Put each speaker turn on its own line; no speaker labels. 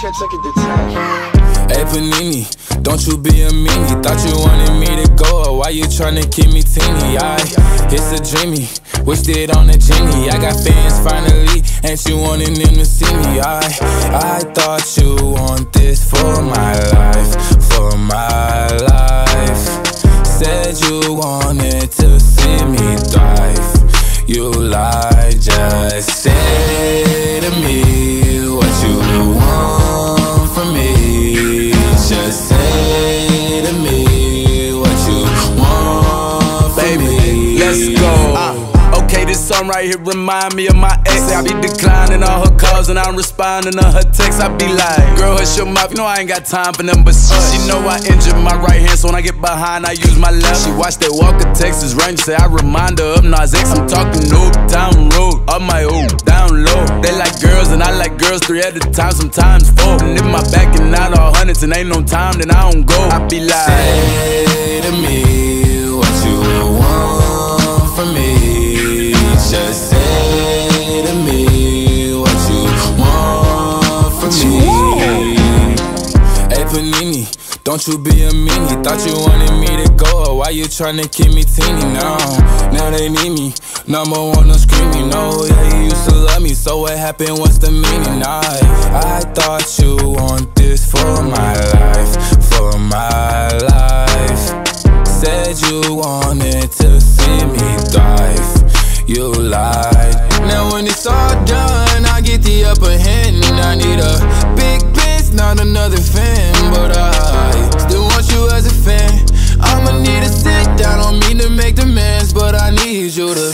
check it the time.
Hey Panini, don't you be a meanie. Thought you wanted me to go, or why you tryna keep me teeny? It's a dreamy, wished it on a genie. I got fans finally, ain't you wanting them to see me? I thought you want this for my life, for my life. Said you wanted to see me thrive. You lied, just say to me what you want from me. Just say to me what you want from me.
Let's go. Okay, this song right here remind me of my ex. I be declining all her calls and I'm responding to her texts. I be like, girl, hush your mouth, you know I ain't got time for them but she know I injured my right hand, so when I get behind, I use my left. She watched that Walker Texas Ranger, say I remind her of Nas X. I'm talking Old Town Road, up my old, down low. They like girls and I like girls 3 at a time, sometimes 4. And if my back and not all hundreds and ain't no time, then I don't go. I be like,
say to me what you want from me. Just say to me what you want from me. Hey Panini, don't you be a meanie. Thought you wanted me to go, or why you tryna keep me teeny? Now they need me, number one, no screaming. No, yeah, you used to love me, so what happened, what's the meaning? I thought you want this for my life, for my life. Said you wanted to see me thrive. You lied. Now when it's all done, I get the upper hand, and I need a big bitch, not another fan. But I still want you as a fan. I'ma need to sit down on me to make demands, but I need you to